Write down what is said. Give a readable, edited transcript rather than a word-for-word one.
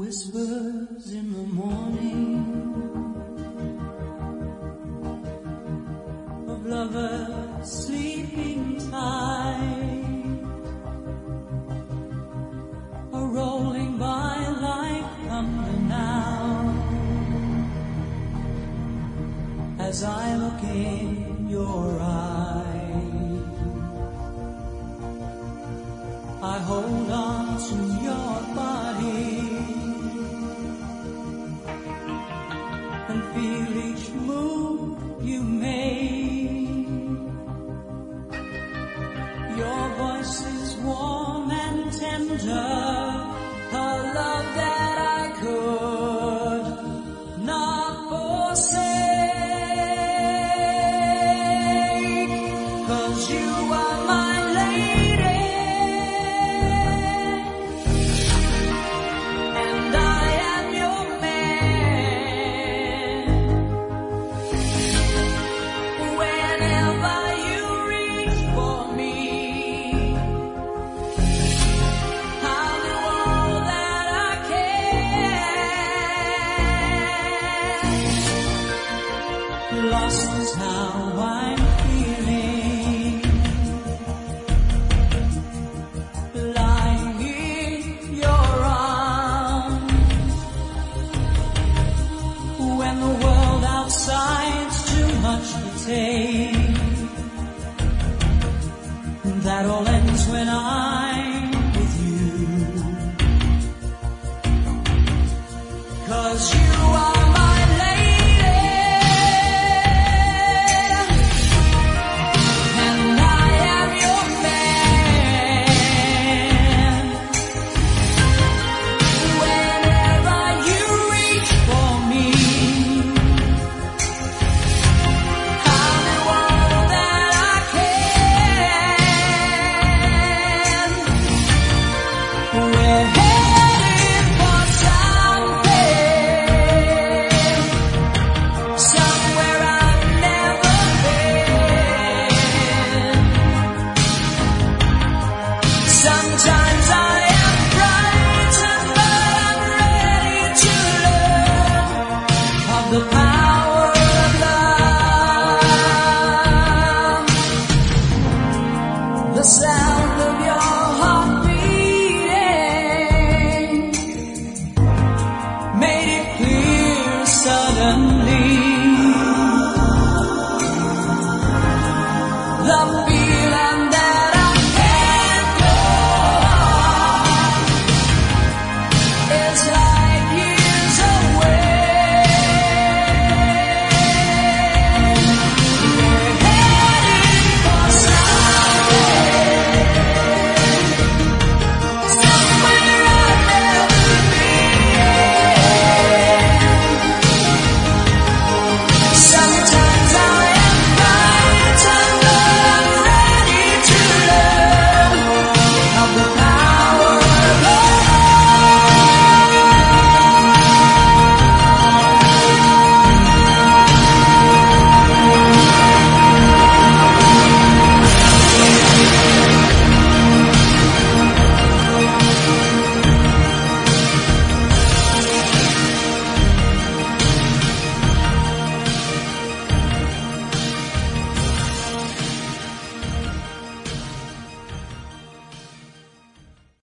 whispers in the morning of lovers sleeping tight are rolling by like thunder now as I look in your eyes. I hold on to your body and feel each move you make. Your voice is warm and tender, a love that I could not forsake. 'Cause you are my lady, and I am your man. Whenever you reach for me, I'll do all that I can. Lost is how I'm feeling, lying in your arms, when the world outside's too much to take. That all ends when I'm with you. 'Cause you